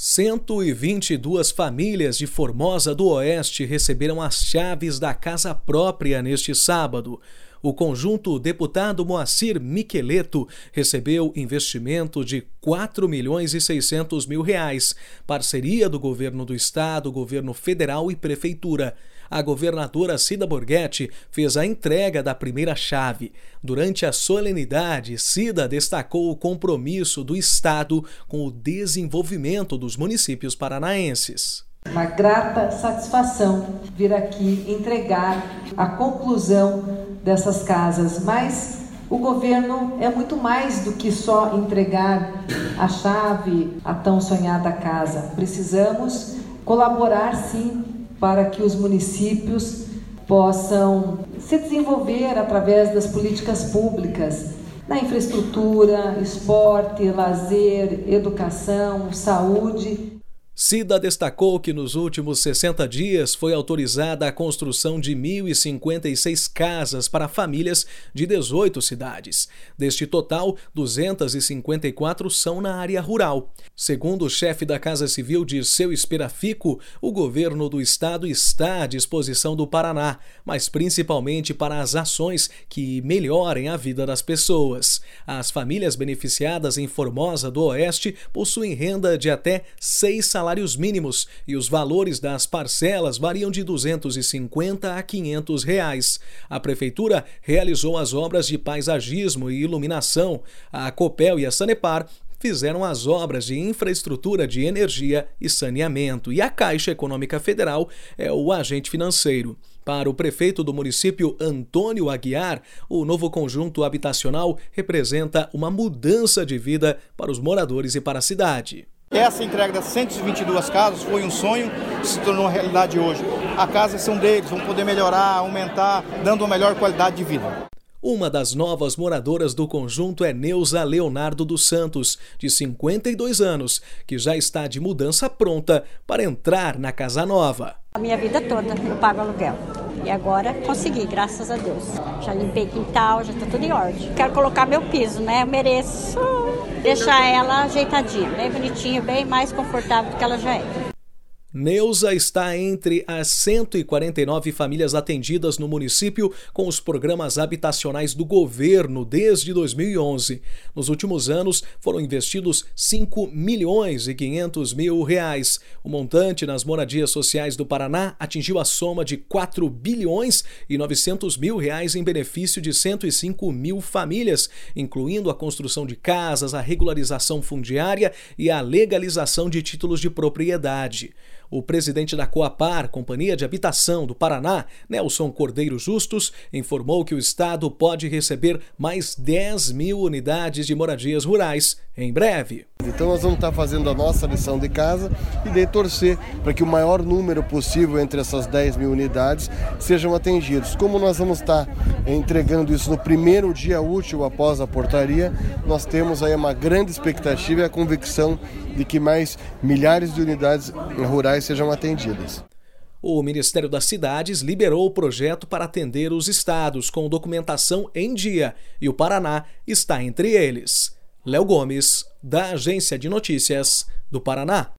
122 famílias de Formosa do Oeste receberam as chaves da casa própria neste sábado. O conjunto deputado Moacir Miqueleto recebeu investimento de R$ 4.600.000, parceria do governo do estado, governo federal e prefeitura. A governadora Cida Borghetti fez a entrega da primeira chave. Durante a solenidade, Cida destacou o compromisso do estado com o desenvolvimento dos municípios paranaenses. Uma grata satisfação vir aqui entregar a conclusão dessas casas, mas o governo é muito mais do que só entregar a chave à tão sonhada casa. Precisamos colaborar, sim, para que os municípios possam se desenvolver através das políticas públicas, na infraestrutura, esporte, lazer, educação, saúde. Cida destacou que nos últimos 60 dias foi autorizada a construção de 1.056 casas para famílias de 18 cidades. Deste total, 254 são na área rural. Segundo o chefe da Casa Civil de Seu Esperafico, o governo do estado está à disposição do Paraná, mas principalmente para as ações que melhorem a vida das pessoas. As famílias beneficiadas em Formosa do Oeste possuem renda de até 6 salários mínimos e os valores das parcelas variam de R$ 250 a R$ 500. A prefeitura realizou as obras de paisagismo e iluminação. A Copel e a Sanepar fizeram as obras de infraestrutura de energia e saneamento, e a Caixa Econômica Federal é o agente financeiro. Para o prefeito do município, Antônio Aguiar, o novo conjunto habitacional representa uma mudança de vida para os moradores e para a cidade. Essa entrega das 122 casas foi um sonho que se tornou realidade hoje. As casas são deles, vão poder melhorar, aumentar, dando uma melhor qualidade de vida. Uma das novas moradoras do conjunto é Neuza Leonardo dos Santos, de 52 anos, que já está de mudança pronta para entrar na casa nova. A minha vida toda eu pago aluguel. E agora consegui, graças a Deus. Já limpei quintal, já está tudo em ordem. Quero colocar meu piso, né? Eu mereço deixar ela ajeitadinha, bem bonitinha, bem mais confortável do que ela já é. Neuza está entre as 149 famílias atendidas no município com os programas habitacionais do governo desde 2011. Nos últimos anos, foram investidos R$ 5.500.000. O montante nas moradias sociais do Paraná atingiu a soma de R$ 4.900.000 em benefício de 105 mil famílias, incluindo a construção de casas, a regularização fundiária e a legalização de títulos de propriedade. O presidente da Coapar, Companhia de Habitação do Paraná, Nelson Cordeiro Justus, informou que o estado pode receber mais 10 mil unidades de moradias rurais em breve. Então nós vamos estar fazendo a nossa lição de casa e de torcer para que o maior número possível entre essas 10 mil unidades sejam atendidos. Como nós vamos estar entregando isso no primeiro dia útil após a portaria, nós temos aí uma grande expectativa e a convicção de que mais milhares de unidades rurais sejam atendidas. O Ministério das Cidades liberou o projeto para atender os estados com documentação em dia e o Paraná está entre eles. Léo Gomes, da Agência de Notícias do Paraná.